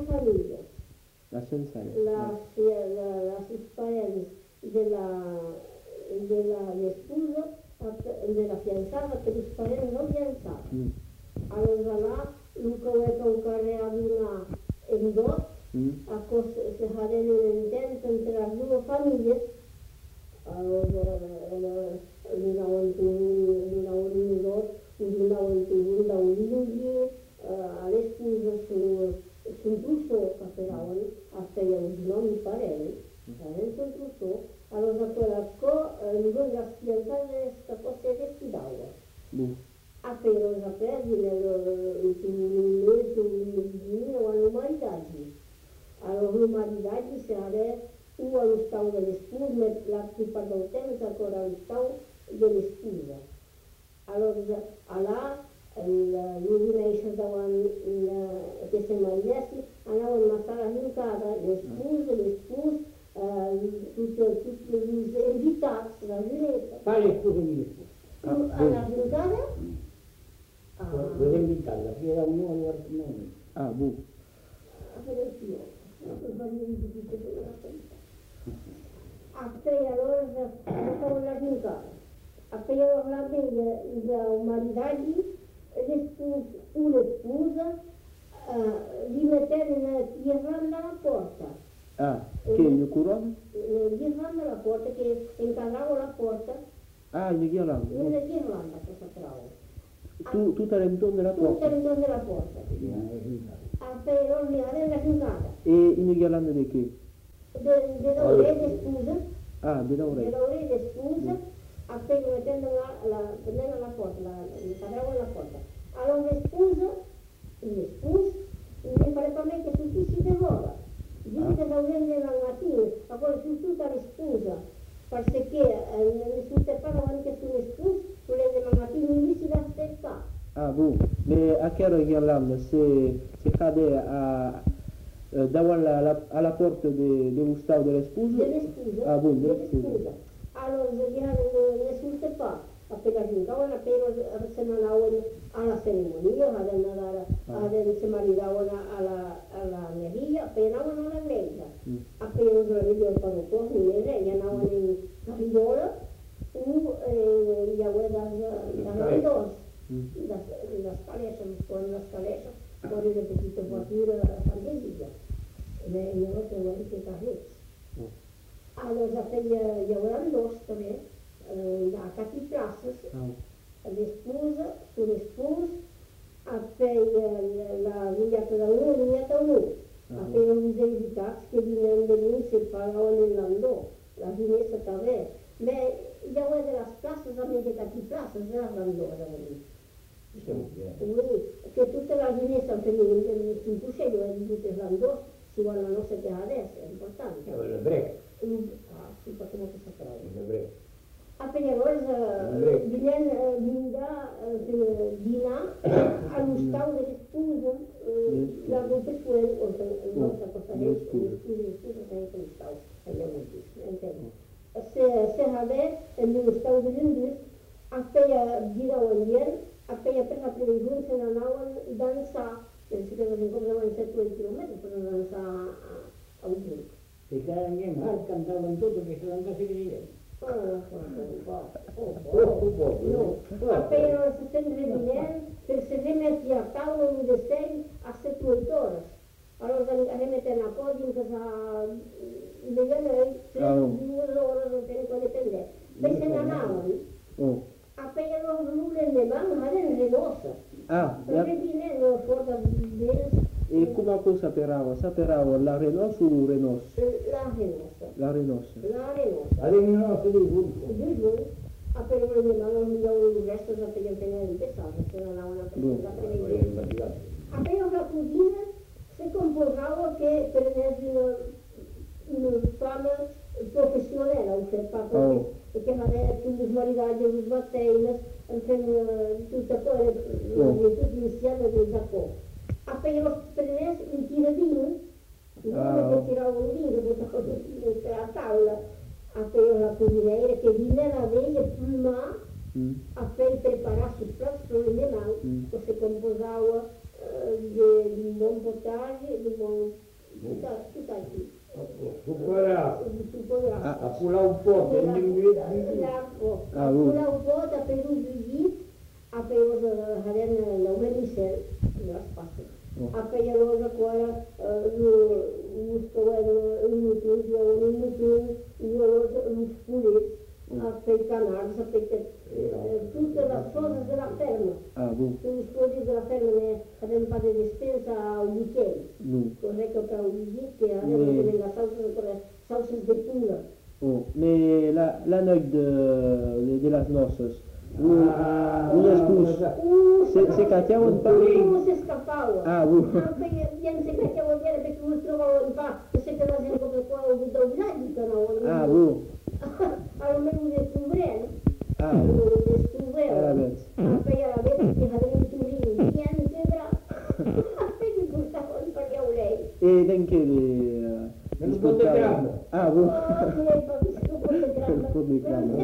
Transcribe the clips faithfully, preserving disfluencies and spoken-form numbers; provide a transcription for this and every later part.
famílies. Les senceres. Les parents de la de l'esposa, de la fiançada, per els parents del fiançat. Aleshores, allà, el que ho és encara a donar en dot, a cosa se farà un entens entre les dues famílies, aleshores, donaven un dot, donaven un daulingi, a l'esposa son trossó, que esperaven, a feia un nom i parell, feien son trossó, aleshores, quell'acco, non la fianzata sta cosa destinava. A però la perdita, il tuo hanno maritati. Allora, i maritati saranno uno allo stato delle spuse, l'altro part del temps ancora allo stato delle spuse. Allora, allà, l'urination davant che si mariessi, andavano a stare in casa, le spuse, le spuse, tutti gli invitati, la giunetta. Quale spuse di le spuse? Alla giuncata? Dove invitare, la figlia da un uomo al nome. Ah, bu. Après, alors, stavano la giuncata. Après, alors, la bella, il maritati, una sposa, li mettevano tirando alla porta. Ah, che il curone? Tirando alla porta, che incadravo la porta. Ah, in ghirlanda? Una ghirlanda che sapevo. Tu, tutta l'intorno della porta? Tutta l'intorno della porta. Ah, però mi aveva giocata. E in ghirlanda di che? De laurede scusa. Ah, di laurede. De laurede scusa, appena mettendo la, prendendo la porta, incadravo la porta. Allora le spuse, le spuse, mi pareva me che tutti si devora. Dice che laurede la mattina, ma poi su tutta le spuse. Perché eh, sul terreno anche sulle spuse, sulle mattine lì si aspetta. Ah, bu, ma a che ora ghirlanda se, se cade a, eh, davanti alla, alla porta de, dello stato delle spuse? Delle spuse? Ah, bu, delle spuse. spuse. Allora, ne sul terreno, appena giuncavano, appena se andavano alla cerimonia, appena si maritavano alla, alla meridia, appena andavano alla meridia. Appena si vedevano quando tornano, gli andavano in carriola, uno gli aveva dalle dos, la scaletta, fuori la scaletta, fuori le petite voiture fantasia. E io ho trovato che carrezze. Allora, gli aveva dos també, da cap i places, l'espose, su l'espose, a feia la vignata da uno, la vignata da uno, a feia uns invitats que vinien de mi se pagaven el landó, la vinessa també. Ma ja ho de les places, també de cap i places, de les landós, a mi. Oui, que tutte le vinesse, anche in Puscello, e di tutte le landós, si vogliono non sapere adesso, è importante. È l'ebreo. Ah, sì, perché non si saprà. L'ebreo. Appena loro venivano dinar allo stato delle spuse, la doppia fuori, non so cosa è, le spuse, le spuse sempre lo stato, abbiamo visto, se aveva nello stato dell'India, appena giravano ieri, appena per la previsione se ne andavano a danzare, si credo che incontravano sette chilometri per danzare a un giro. E cada anche mal cantavano tutto che se ne andava a vedere. Appena si sente venire, per se rimetti a tavola un dessert a sette ore. Allora rimetti una cosa in casa, lei, due ore non tiene quale prendere. Poi se ne andavano, appena non nulla ne vanno, ma è renosa. Ah, perché viene fuori da bene. E come cosa saperavo? Saperavo la Renos o il Renos? La Renosa. La Renos. La Renosa. La Renosa di Vulco. Di Vulco. Appena non mi danno il resto da appena appena di pesare, se non ha una previsione. Appena la cugina si composava che per esempio una fama professionale, un fatto che aveva tutti i maritati, i sbattei, tutto tutti insieme del Giappone. Appena lo prendesse un tiradino, non che tirava un vino, perché a tavola, appena la cuciniera che viene la veglia prima, appena prepararsi il piatto sulle mani, che si composava d'un bon potatge, d'un bon... Tot, tot aquí. Supărat. Supărat. A pula un pot, în nimeni. A pula un pot, a pe un bullit, a pe o să hădem la un misel, la spate. A pe el o să coară, nu scoară, nu tunci, nu tunci, nu spulit, a pe canar, să pe tutte le cose della ferma. Ah, bon. Tu scusi della ferma ne abbiamo fatto dispensa a un weekend. Non. Cos'è che per un weekend che abbiamo Mais- la salsa con le salsa di pula. Oh, mais la, la noite de, de, de las noces, vous, vous excuse, c'est c'est Katia ou pas? Non si scappava. Ah, vous. Anche io non si cacciava via perché non trovavo un pa. Se che la gente come qua ho avuto un viaggio, no? Ah, vous. Almeno un descubreno. Ah, Un ah, la descubreno. bête. Anche io la vedo che aveva un turino, niente da. E mi portavo un po' di lei. Et donc, les... euh, Mais les le pot de spectacles- gramme. Ah, vous. Oh, mi hai visto come Le pot de gramme.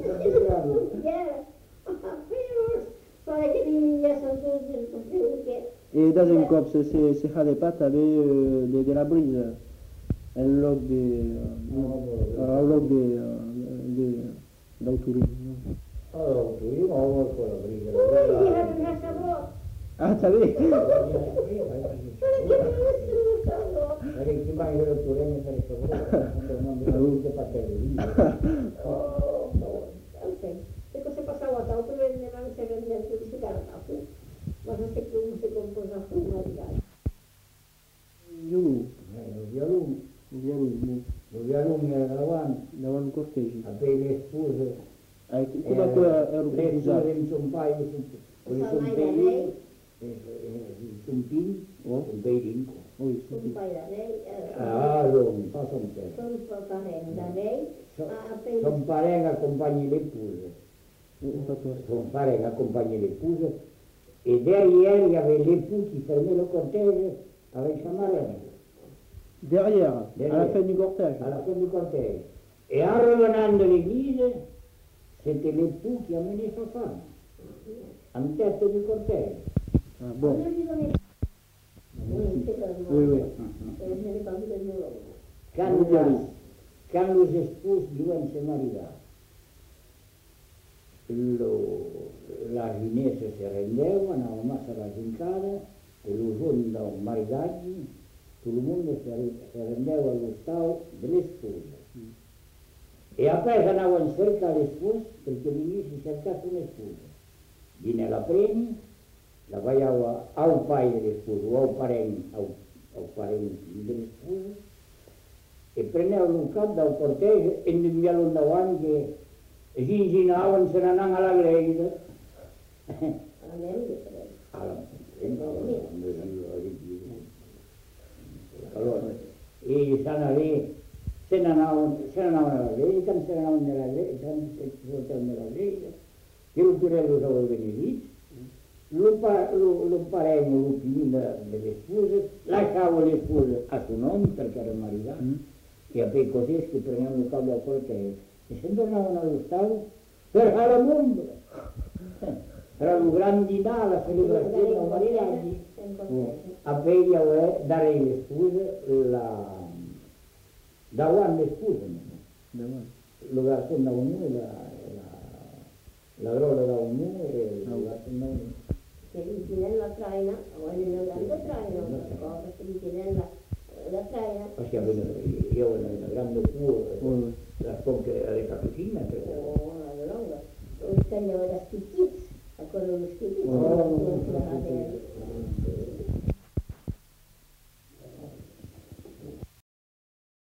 Et dans une copse, c'est c'est Khadepat avait euh, de, de la brise. Un log de... Euh, un log de... euh, de d'autourisme. Allora, io non ho ancora brigata. Ah, savez? Perché chi mai vedo tu regno per il favore, non mi avete fatto lì. E cosa passava a auto e ne vanno sempre a giudicare a tu. Ma non si più si composa a tu, magari. Giù, Lo violone, via lui, lo violone era davanti, davanti al cortege. avevi le spuse. Eh, come que ero Le confusato. spuse in un paio, quelli sono belli, sono pini, Oh, sono belli. oui, Un sì. paio da lei, Ah, non, fa son te. sono parenti da lei, appena Sono parenti accompagni le spuse. Un fattore. Sono parenti accompagni le spuse. E derrière, il y avait l'époux qui fermait le cortège avec sa marraine, Derrière, à la Derrière. fin du cortège. à la fin du cortège. Et en revenant de l'église, c'était l'époux qui amenait sa femme, en tête du cortège. Ah, bon. non gli doni niente per Oui, oui. non se ne parla del mio lavoro. Quand, las, quand los esposos iban se maridar, lo, las ginesas se rendevan a más a la gincada, e los giorni da un maridaggio, tutto il mondo si si rendeva allo stato delle spose. E appena andavano cerca le spose, perché all'inizio si cercasse una sposa. Viene la premi, la pagava al pai delle spose, o al parente, al, al parente delle spose, e prendevano un capo dal cortege e ne inviavano davanti e si inginavano, se ne andavano alla grecia. Alla mia vita, però. Alla allora, e stanno lì, se ne andavano, se ne andavano alla grecia, se ne andavano nella grecia, se ne andavano nella grecia, che il turello stava venendo, lo, pa, lo, lo parevano, lo finito delle spose, lasciavo le spose a suo nome perché era maritato. Mm. E a quei così che prendevano il caldo al corteo e se tornavano allo stato per fare la bomba. Era una grandità la celebrazione a mariaggi. A Peglia dare le scuse, la... davano le scuse. Davanti. Lo garzone da ognuno, la, la, la grolla da ognuno e lo garzone da ognuno. Se l'intinella traina, o nella grande traina, una cosa, se l'intinella la traina, Perché io nella grande cuore, Oui, la sconche alle cappuccine, o la longa, o tagliava da schizziz, ancora lo schizziz, Oh, non